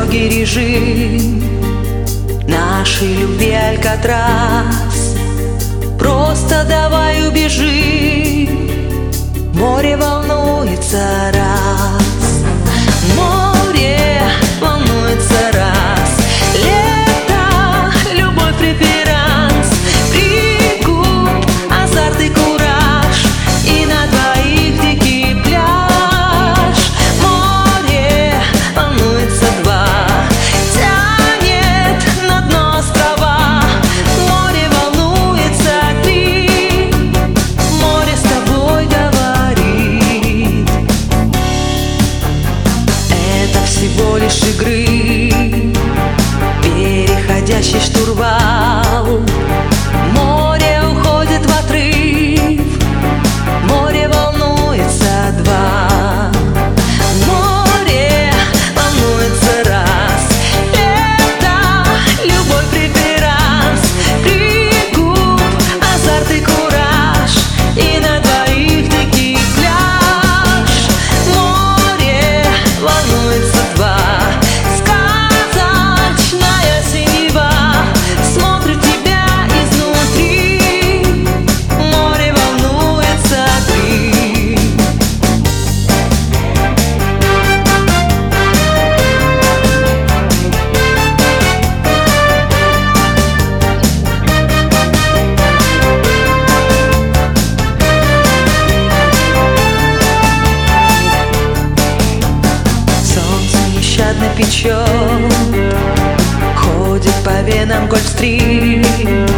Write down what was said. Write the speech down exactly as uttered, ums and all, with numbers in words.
строгий режим нашей любви Алькатрас. Просто давай убежим, море волнуется раз, море волнуется раз. Лето, любовь, преферанс, прикуп, азарт и кураж, и на двоих дикий пляж. Море волнуется два, тянет на дно острова. Море волнуется три, море с тобой говорит. Это всего лишь игры, переходящий штурвал. Море уходит в отрыв, море волнуется два, море волнуется раз. Лето, любовь, преферанс, прикуп, азарт и кураж, и на двоих дикий пляж. Море волнуется два, сказочная синева смотрит тебя изнутри. Море волнуется три. Солнце нещадно печет, ходит по венам Гольфстрим.